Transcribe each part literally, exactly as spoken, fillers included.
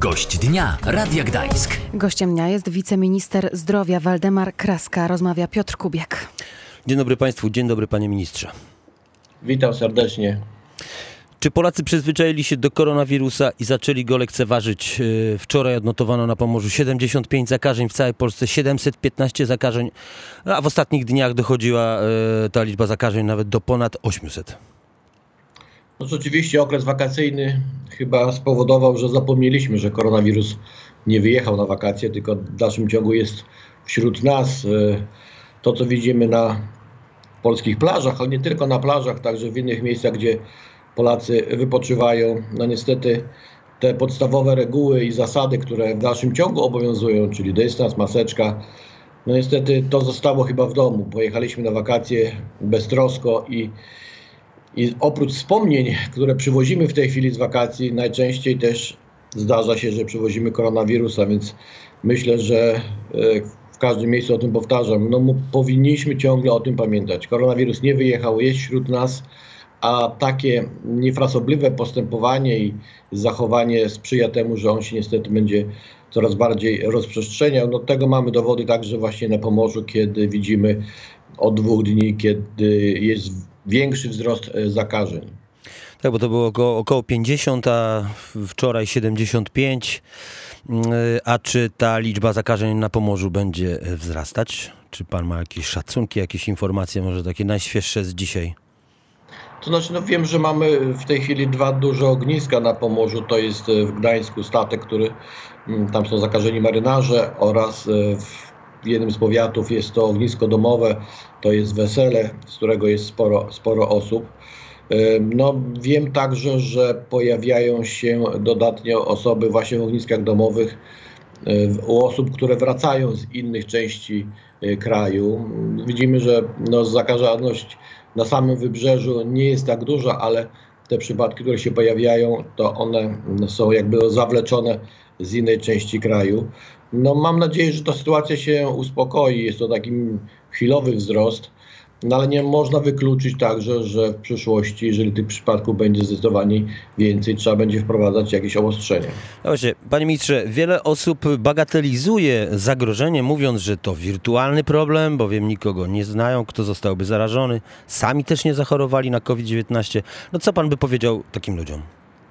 Gość dnia Radia Gdańsk. Gościem dnia jest wiceminister zdrowia Waldemar Kraska. Rozmawia Piotr Kubiak. Dzień dobry Państwu, dzień dobry Panie Ministrze. Witam serdecznie. Czy Polacy przyzwyczaili się do koronawirusa i zaczęli go lekceważyć? Wczoraj odnotowano na Pomorzu siedemdziesiąt pięć zakażeń, w całej Polsce siedemset piętnaście zakażeń, a w ostatnich dniach dochodziła ta liczba zakażeń nawet do ponad osiemset. No rzeczywiście okres wakacyjny chyba spowodował, że zapomnieliśmy, że koronawirus nie wyjechał na wakacje, tylko w dalszym ciągu jest wśród nas. To, co widzimy na polskich plażach, ale nie tylko na plażach, także w innych miejscach, gdzie Polacy wypoczywają. No niestety te podstawowe reguły i zasady, które w dalszym ciągu obowiązują, czyli dystans, maseczka, no niestety to zostało chyba w domu. Pojechaliśmy na wakacje beztrosko i, i oprócz wspomnień, które przywozimy w tej chwili z wakacji, najczęściej też zdarza się, że przywozimy koronawirusa, więc myślę, że w każdym miejscu o tym powtarzam, no powinniśmy ciągle o tym pamiętać. Koronawirus nie wyjechał, jest wśród nas, a takie niefrasobliwe postępowanie i zachowanie sprzyja temu, że on się niestety będzie coraz bardziej rozprzestrzeniał. No tego mamy dowody także właśnie na Pomorzu, kiedy widzimy od dwóch dni, kiedy jest większy wzrost zakażeń. Tak, bo to było około, około pięćdziesiąt, a wczoraj siedemdziesiąt pięć. A czy ta liczba zakażeń na Pomorzu będzie wzrastać? Czy pan ma jakieś szacunki, jakieś informacje, może takie najświeższe z dzisiaj? To znaczy, no wiem, że mamy w tej chwili dwa duże ogniska na Pomorzu. To jest w Gdańsku statek, który, tam są zakażeni marynarze, oraz w jednym z powiatów jest to ognisko domowe, to jest Wesele, z którego jest sporo, sporo osób. No wiem także, że pojawiają się dodatnio osoby właśnie w ogniskach domowych u osób, które wracają z innych części kraju. Widzimy, że no, zakażalność na samym wybrzeżu nie jest tak duża, ale te przypadki, które się pojawiają, to one są jakby zawleczone z innej części kraju. No, mam nadzieję, że ta sytuacja się uspokoi. Jest to taki chwilowy wzrost, no ale nie można wykluczyć także, że w przyszłości, jeżeli tych przypadków będzie zdecydowanie więcej, trzeba będzie wprowadzać jakieś obostrzenia. No właśnie, panie ministrze, wiele osób bagatelizuje zagrożenie, mówiąc, że to wirtualny problem, bowiem nikogo nie znają, kto zostałby zarażony. Sami też nie zachorowali na kowid dziewiętnaście. No co pan by powiedział takim ludziom?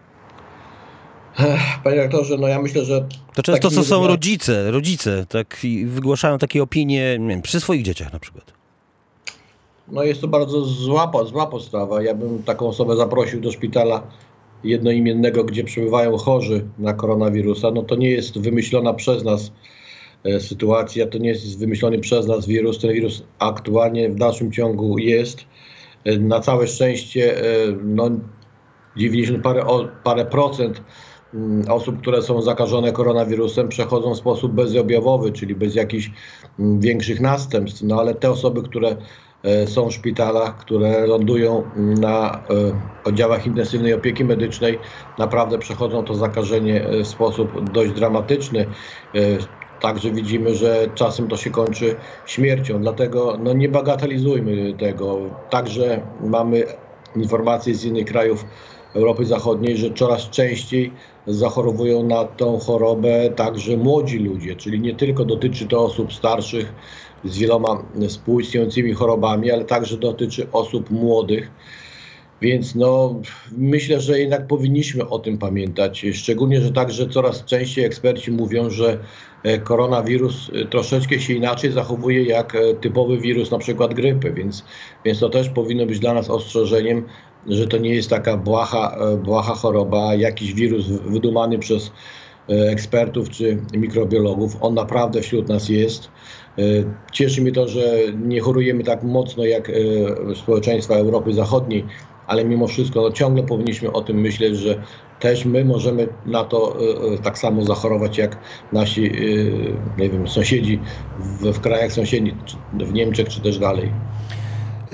Panie rektorze, no ja myślę, że... To często to są rodzice, rodzice, tak, i wygłaszają takie opinie, nie wiem, przy swoich dzieciach na przykład. No jest to bardzo zła, zła postawa. Ja bym taką osobę zaprosił do szpitala jednoimiennego, gdzie przebywają chorzy na koronawirusa. No to nie jest wymyślona przez nas e, sytuacja, to nie jest wymyślony przez nas wirus. Ten wirus aktualnie w dalszym ciągu jest. E, na całe szczęście e, no dziewięćdziesiąt parę, o, parę procent m, osób, które są zakażone koronawirusem, przechodzą w sposób bezobjawowy, czyli bez jakichś m, większych następstw. No ale te osoby, które są w szpitalach, które lądują na oddziałach intensywnej opieki medycznej, naprawdę przechodzą to zakażenie w sposób dość dramatyczny. Także widzimy, że czasem to się kończy śmiercią. Dlatego no, nie bagatelizujmy tego. Także mamy informacje z innych krajów Europy Zachodniej, że coraz częściej zachorowują na tą chorobę także młodzi ludzie, czyli nie tylko dotyczy to osób starszych z wieloma współistniejącymi chorobami, ale także dotyczy osób młodych. Więc no, myślę, że jednak powinniśmy o tym pamiętać. Szczególnie, że także coraz częściej eksperci mówią, że koronawirus troszeczkę się inaczej zachowuje jak typowy wirus, na przykład grypy. Więc, więc to też powinno być dla nas ostrzeżeniem, że to nie jest taka błaha, błaha choroba, jakiś wirus wydumany przez ekspertów czy mikrobiologów. On naprawdę wśród nas jest. Cieszy mnie to, że nie chorujemy tak mocno jak społeczeństwa Europy Zachodniej, ale mimo wszystko no, ciągle powinniśmy o tym myśleć, że też my możemy na to tak samo zachorować jak nasi nie wiem, sąsiedzi w, w krajach sąsiednich, w Niemczech czy też dalej.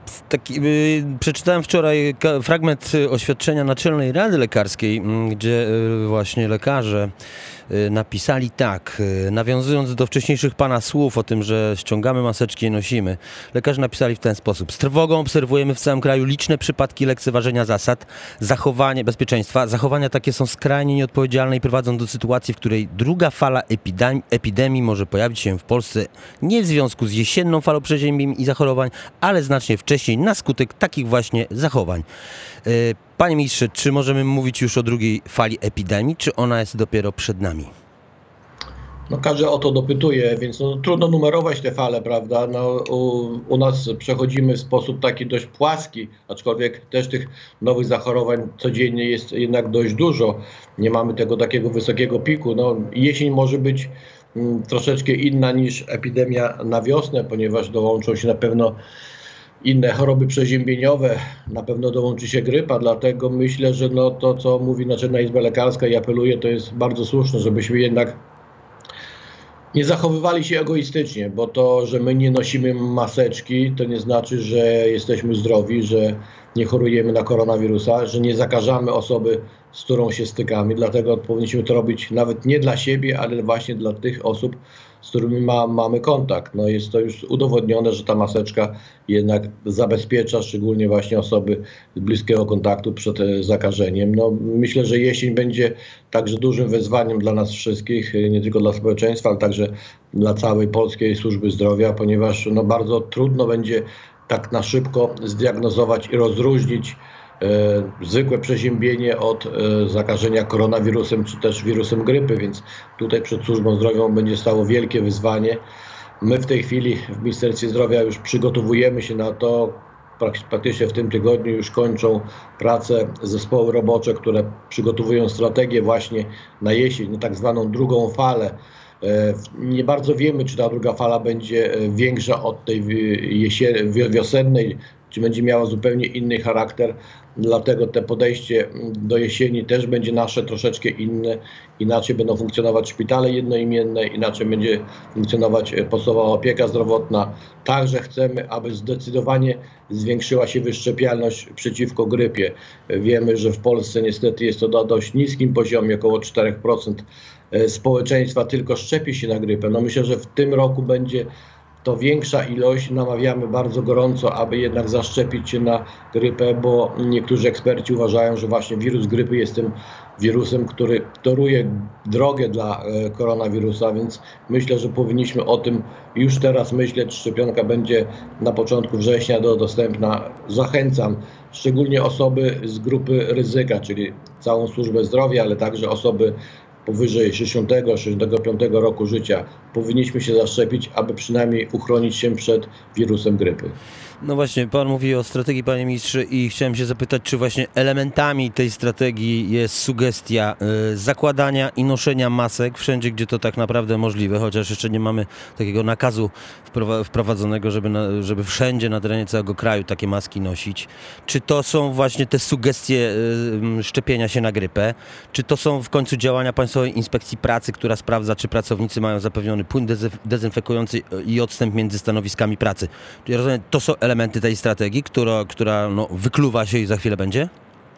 Taki, y, przeczytałem wczoraj ka- fragment y, oświadczenia Naczelnej Rady Lekarskiej, y, gdzie y, właśnie lekarze y, napisali tak, y, nawiązując do wcześniejszych pana słów o tym, że ściągamy maseczki i nosimy. Lekarze napisali w ten sposób. Z trwogą obserwujemy w całym kraju liczne przypadki lekceważenia zasad, zachowanie bezpieczeństwa. Zachowania takie są skrajnie nieodpowiedzialne i prowadzą do sytuacji, w której druga fala epidemii, epidemii może pojawić się w Polsce nie w związku z jesienną falą przeziębień i zachorowań, ale znacznie wcześniej na skutek takich właśnie zachowań. Panie ministrze, czy możemy mówić już o drugiej fali epidemii, czy ona jest dopiero przed nami? No każdy o to dopytuje, więc no, trudno numerować te fale, prawda? No, u, u nas przechodzimy w sposób taki dość płaski, aczkolwiek też tych nowych zachorowań codziennie jest jednak dość dużo. Nie mamy tego takiego wysokiego piku. No, jesień może być mm, troszeczkę inna niż epidemia na wiosnę, ponieważ dołączą się na pewno inne choroby przeziębieniowe, na pewno dołączy się grypa, dlatego myślę, że no to, co mówi Naczelna Izba Lekarska i apeluje, to jest bardzo słuszne, żebyśmy jednak nie zachowywali się egoistycznie, bo to, że my nie nosimy maseczki, to nie znaczy, że jesteśmy zdrowi, że nie chorujemy na koronawirusa, że nie zakażamy osoby, z którą się stykamy. Dlatego powinniśmy to robić nawet nie dla siebie, ale właśnie dla tych osób, z którymi ma, mamy kontakt. No jest to już udowodnione, że ta maseczka jednak zabezpiecza szczególnie właśnie osoby z bliskiego kontaktu przed zakażeniem. No, myślę, że jesień będzie także dużym wyzwaniem dla nas wszystkich, nie tylko dla społeczeństwa, ale także dla całej polskiej służby zdrowia, ponieważ no, bardzo trudno będzie tak na szybko zdiagnozować i rozróżnić e, zwykłe przeziębienie od e, zakażenia koronawirusem czy też wirusem grypy, więc tutaj przed służbą zdrowia będzie stało wielkie wyzwanie. My w tej chwili w Ministerstwie Zdrowia już przygotowujemy się na to. Praktycznie w tym tygodniu już kończą pracę zespoły robocze, które przygotowują strategię właśnie na jesień, na tak zwaną drugą falę. Nie bardzo wiemy, czy ta druga fala będzie większa od tej jesie- wiosennej, czy będzie miała zupełnie inny charakter. Dlatego te podejście do jesieni też będzie nasze troszeczkę inne. Inaczej będą funkcjonować szpitale jednoimienne, inaczej będzie funkcjonować podstawowa opieka zdrowotna. Także chcemy, aby zdecydowanie zwiększyła się wyszczepialność przeciwko grypie. Wiemy, że w Polsce niestety jest to na dość niskim poziomie, około cztery procent społeczeństwa tylko szczepi się na grypę. No myślę, że w tym roku będzie to większa ilość. Namawiamy bardzo gorąco, aby jednak zaszczepić się na grypę, bo niektórzy eksperci uważają, że właśnie wirus grypy jest tym wirusem, który toruje drogę dla koronawirusa, więc myślę, że powinniśmy o tym już teraz myśleć. Szczepionka będzie na początku września do, dostępna. Zachęcam szczególnie osoby z grupy ryzyka, czyli całą służbę zdrowia, ale także osoby powyżej sześćdziesiątego sześćdziesiątego piątego roku życia powinniśmy się zaszczepić, aby przynajmniej uchronić się przed wirusem grypy. No właśnie, pan mówi o strategii, panie ministrze, i chciałem się zapytać, czy właśnie elementami tej strategii jest sugestia y, zakładania i noszenia masek wszędzie, gdzie to tak naprawdę możliwe, chociaż jeszcze nie mamy takiego nakazu wprowa- wprowadzonego, żeby, na, żeby wszędzie na terenie całego kraju takie maski nosić. Czy to są właśnie te sugestie y, szczepienia się na grypę? Czy to są w końcu działania Państwowej Inspekcji Pracy, która sprawdza, czy pracownicy mają zapewniony płyn dezynf- dezynfekujący i odstęp między stanowiskami pracy? Ja rozumiem, to są elementy tej strategii, która, która no, wykluwa się i za chwilę będzie?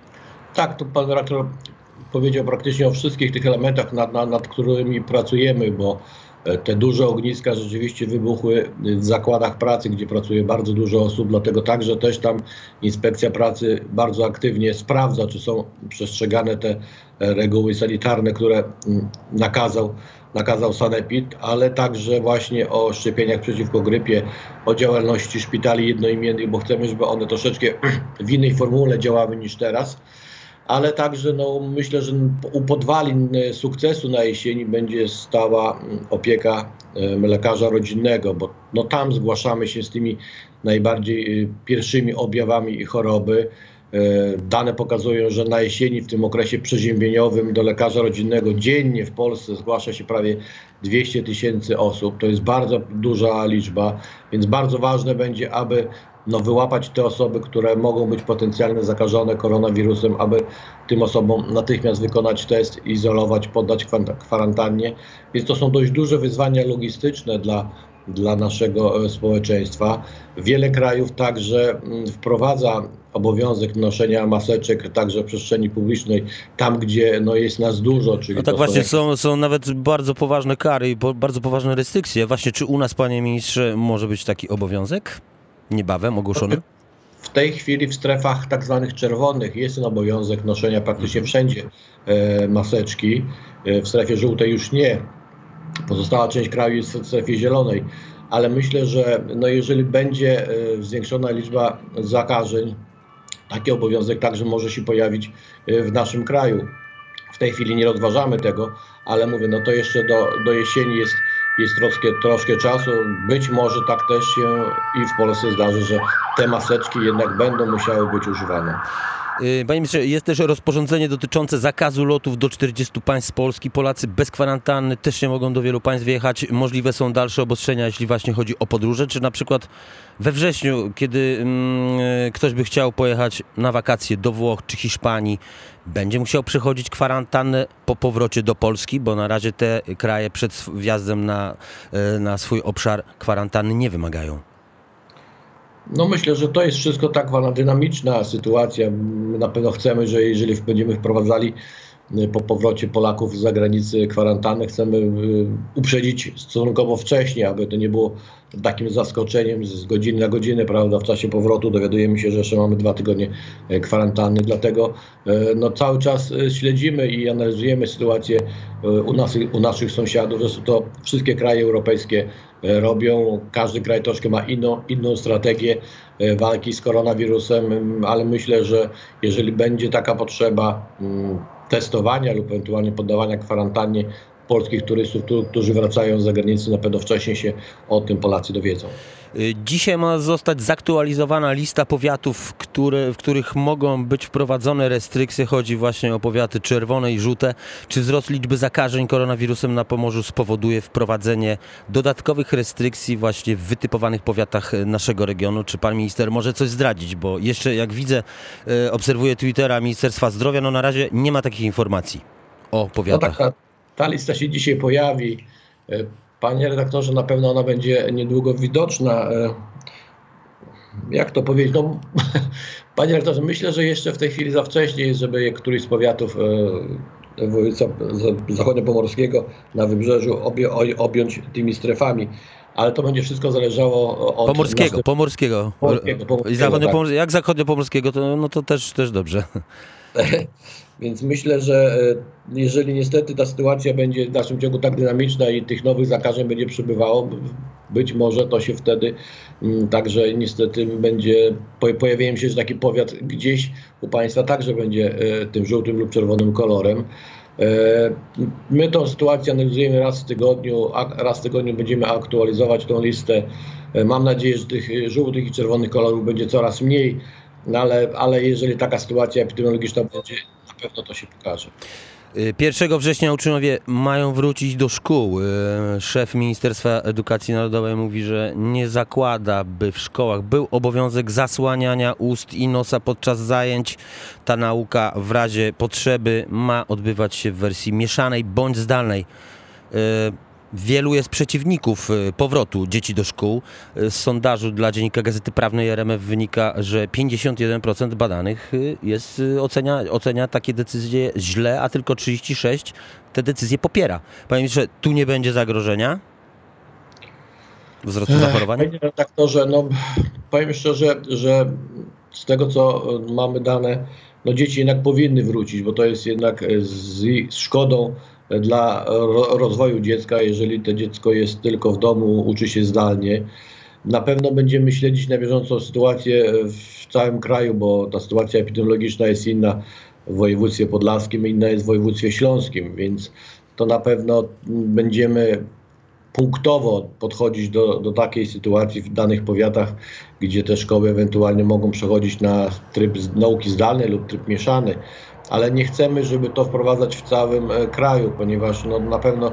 Tak, to pan redaktor powiedział praktycznie o wszystkich tych elementach, nad, nad, nad którymi pracujemy, bo te duże ogniska rzeczywiście wybuchły w zakładach pracy, gdzie pracuje bardzo dużo osób, dlatego także też tam Inspekcja Pracy bardzo aktywnie sprawdza, czy są przestrzegane te reguły sanitarne, które nakazał, nakazał Sanepid, ale także właśnie o szczepieniach przeciwko grypie, o działalności szpitali jednoimiennych, bo chcemy, żeby one troszeczkę w innej formule działały niż teraz. Ale także no, myślę, że u podwalin sukcesu na jesieni będzie stała opieka lekarza rodzinnego, bo no, tam zgłaszamy się z tymi najbardziej pierwszymi objawami choroby. Dane pokazują, że na jesieni w tym okresie przeziębieniowym do lekarza rodzinnego dziennie w Polsce zgłasza się prawie dwieście tysięcy osób. To jest bardzo duża liczba, więc bardzo ważne będzie, aby no, wyłapać te osoby, które mogą być potencjalnie zakażone koronawirusem, aby tym osobom natychmiast wykonać test, izolować, poddać kwarantannie. Więc to są dość duże wyzwania logistyczne dla dla naszego społeczeństwa. Wiele krajów także wprowadza obowiązek noszenia maseczek także w przestrzeni publicznej, tam gdzie no, jest nas dużo. Czyli no tak to właśnie, są, są, są nawet bardzo poważne kary i po, bardzo poważne restrykcje. Właśnie czy u nas, panie ministrze, może być taki obowiązek niebawem ogłoszony? W tej chwili w strefach tak zwanych czerwonych jest ten obowiązek noszenia praktycznie wszędzie e, maseczki. E, w strefie żółtej już nie. Pozostała część kraju jest w strefie zielonej. Ale myślę, że no jeżeli będzie e, zwiększona liczba zakażeń, taki obowiązek także może się pojawić e, w naszym kraju. W tej chwili nie rozważamy tego, ale mówię, no to jeszcze do, do jesieni jest, jest troszkę, troszkę czasu. Być może tak też się i w Polsce zdarzy, że te maseczki jednak będą musiały być używane. Panie ministrze, jest też rozporządzenie dotyczące zakazu lotów do czterdziestu państw Polski. Polacy bez kwarantanny też nie mogą do wielu państw wjechać. Możliwe są dalsze obostrzenia, jeśli właśnie chodzi o podróże. Czy na przykład we wrześniu, kiedy mm, ktoś by chciał pojechać na wakacje do Włoch czy Hiszpanii, będzie musiał przechodzić kwarantannę po powrocie do Polski, bo na razie te kraje przed wjazdem na, na swój obszar kwarantanny nie wymagają. No myślę, że to jest wszystko tak dynamiczna sytuacja. My na pewno chcemy, że jeżeli będziemy wprowadzali po powrocie Polaków z zagranicy kwarantannę, chcemy uprzedzić stosunkowo wcześnie, aby to nie było takim zaskoczeniem z godziny na godzinę, prawda? W czasie powrotu dowiadujemy się, że jeszcze mamy dwa tygodnie kwarantanny, dlatego no, cały czas śledzimy i analizujemy sytuację u, nas, u naszych sąsiadów. Zresztą to wszystkie kraje europejskie robią. Każdy kraj troszkę ma inną, inną strategię walki z koronawirusem, ale myślę, że jeżeli będzie taka potrzeba testowania lub ewentualnie poddawania kwarantannie polskich turystów, którzy wracają z zagranicy, na pewno wcześniej się o tym Polacy dowiedzą. Dzisiaj ma zostać zaktualizowana lista powiatów, które, w których mogą być wprowadzone restrykcje. Chodzi właśnie o powiaty czerwone i żółte. Czy wzrost liczby zakażeń koronawirusem na Pomorzu spowoduje wprowadzenie dodatkowych restrykcji właśnie w wytypowanych powiatach naszego regionu? Czy pan minister może coś zdradzić? Bo jeszcze jak widzę, obserwuję Twittera Ministerstwa Zdrowia, no na razie nie ma takich informacji o powiatach. No tak, ta, ta lista się dzisiaj pojawi. Panie redaktorze, na pewno ona będzie niedługo widoczna. Jak to powiedzieć? No, panie redaktorze, myślę, że jeszcze w tej chwili za wcześnie jest, żeby któryś z powiatów województwa zachodniopomorskiego na wybrzeżu obie, objąć tymi strefami. Ale to będzie wszystko zależało od... Pomorskiego, nas... pomorskiego. pomorskiego, pomorskiego Zachodniopomor... tak. Jak zachodniopomorskiego, to, no to też, też dobrze. Więc myślę, że jeżeli niestety ta sytuacja będzie w dalszym ciągu tak dynamiczna i tych nowych zakażeń będzie przybywało, być może to się wtedy m, także niestety będzie, pojawiają się, że taki powiat gdzieś u państwa także będzie e, tym żółtym lub czerwonym kolorem. E, my tą sytuację analizujemy raz w tygodniu, a raz w tygodniu będziemy aktualizować tą listę. E, mam nadzieję, że tych żółtych i czerwonych kolorów będzie coraz mniej. No ale, ale jeżeli taka sytuacja epidemiologiczna będzie, na pewno to się pokaże. pierwszego września uczniowie mają wrócić do szkół. Szef Ministerstwa Edukacji Narodowej mówi, że nie zakłada, by w szkołach był obowiązek zasłaniania ust i nosa podczas zajęć. Ta nauka w razie potrzeby ma odbywać się w wersji mieszanej bądź zdalnej. Wielu jest przeciwników powrotu dzieci do szkół. Z sondażu dla Dziennika Gazety Prawnej R M F wynika, że pięćdziesiąt jeden procent badanych jest, ocenia, ocenia takie decyzje źle, a tylko trzydzieści sześć procent te decyzje popiera. Panie ministrze, tu nie będzie zagrożenia wzrostu zachorowań? Panie redaktorze, no powiem szczerze, że z tego co mamy dane, no dzieci jednak powinny wrócić, bo to jest jednak z, z szkodą dla rozwoju dziecka, jeżeli to dziecko jest tylko w domu, uczy się zdalnie. Na pewno będziemy śledzić na bieżąco sytuację w całym kraju, bo ta sytuacja epidemiologiczna jest inna w województwie podlaskim, inna jest w województwie śląskim, więc to na pewno będziemy punktowo podchodzić do, do takiej sytuacji w danych powiatach, gdzie te szkoły ewentualnie mogą przechodzić na tryb nauki zdalnej lub tryb mieszany. Ale nie chcemy, żeby to wprowadzać w całym kraju, ponieważ no, na pewno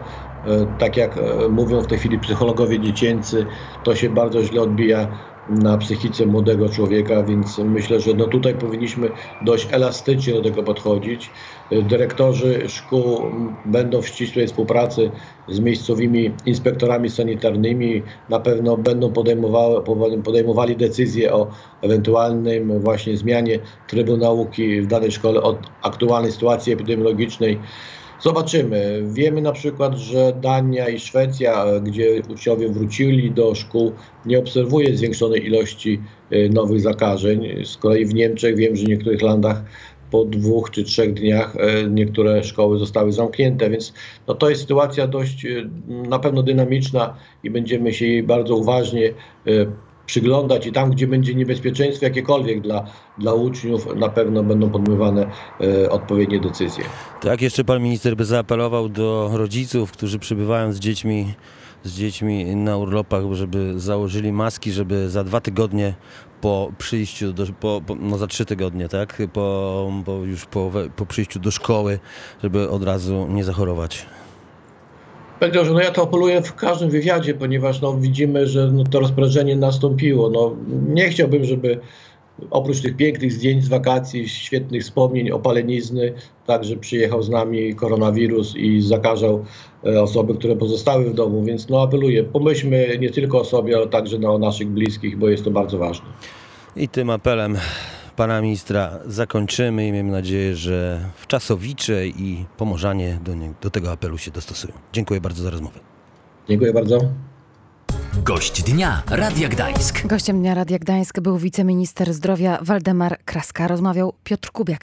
tak jak mówią w tej chwili psychologowie dziecięcy, to się bardzo źle odbija na psychice młodego człowieka, więc myślę, że no tutaj powinniśmy dość elastycznie do tego podchodzić. Dyrektorzy szkół będą w ścisłej współpracy z miejscowymi inspektorami sanitarnymi, na pewno będą podejmowały, podejmowali decyzje o ewentualnym właśnie zmianie trybu nauki w danej szkole od aktualnej sytuacji epidemiologicznej. Zobaczymy. Wiemy na przykład, że Dania i Szwecja, gdzie uczniowie wrócili do szkół, nie obserwuje zwiększonej ilości nowych zakażeń. Z kolei w Niemczech wiem, że w niektórych landach po dwóch czy trzech dniach niektóre szkoły zostały zamknięte, więc no to jest sytuacja dość na pewno dynamiczna i będziemy się jej bardzo uważnie przyglądać i tam, gdzie będzie niebezpieczeństwo jakiekolwiek dla, dla uczniów, na pewno będą podejmowane e, odpowiednie decyzje. Tak, jeszcze pan minister by zaapelował do rodziców, którzy przybywają z dziećmi, z dziećmi na urlopach, żeby założyli maski, żeby za dwa tygodnie po przyjściu, do, po, po, no za trzy tygodnie, tak, po, po już po, po przyjściu do szkoły, żeby od razu nie zachorować. Panie doktorze, no ja to apeluję w każdym wywiadzie, ponieważ no, widzimy, że no, to rozprężenie nastąpiło. No, nie chciałbym, żeby oprócz tych pięknych zdjęć z wakacji, świetnych wspomnień, opalenizny, także przyjechał z nami koronawirus i zakażał e, osoby, które pozostały w domu. Więc no, apeluję, pomyślmy nie tylko o sobie, ale także no, o naszych bliskich, bo jest to bardzo ważne. I tym apelem pana ministra zakończymy i miejmy nadzieję, że wczasowicze i pomorzanie do, nie, do tego apelu się dostosują. Dziękuję bardzo za rozmowę. Dziękuję bardzo. Gość dnia Radia Gdańsk. Gościem dnia Radia Gdańsk był wiceminister zdrowia Waldemar Kraska. Rozmawiał Piotr Kubiak.